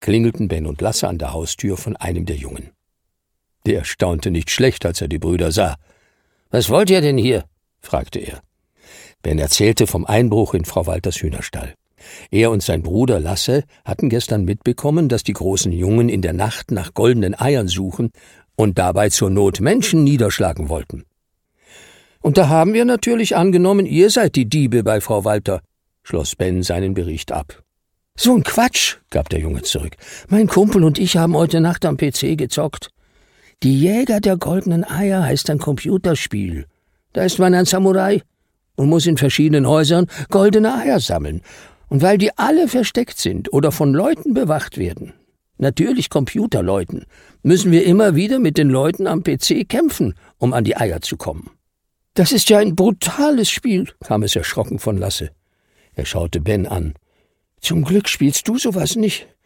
klingelten Ben und Lasse an der Haustür von einem der Jungen. Der staunte nicht schlecht, als er die Brüder sah. »Was wollt ihr denn hier?« fragte er. Ben erzählte vom Einbruch in Frau Walters Hühnerstall. Er und sein Bruder Lasse hatten gestern mitbekommen, dass die großen Jungen in der Nacht nach goldenen Eiern suchen und dabei zur Not Menschen niederschlagen wollten. »Und da haben wir natürlich angenommen, ihr seid die Diebe bei Frau Walter«, schloss Ben seinen Bericht ab. »So ein Quatsch«, gab der Junge zurück. »Mein Kumpel und ich haben heute Nacht am PC gezockt. Die Jäger der goldenen Eier heißt ein Computerspiel. Da ist man ein Samurai und muss in verschiedenen Häusern goldene Eier sammeln. Und weil die alle versteckt sind oder von Leuten bewacht werden, natürlich Computerleuten, müssen wir immer wieder mit den Leuten am PC kämpfen, um an die Eier zu kommen.« »Das ist ja ein brutales Spiel«, kam es erschrocken von Lasse. Er schaute Ben an. »Zum Glück spielst du sowas nicht«,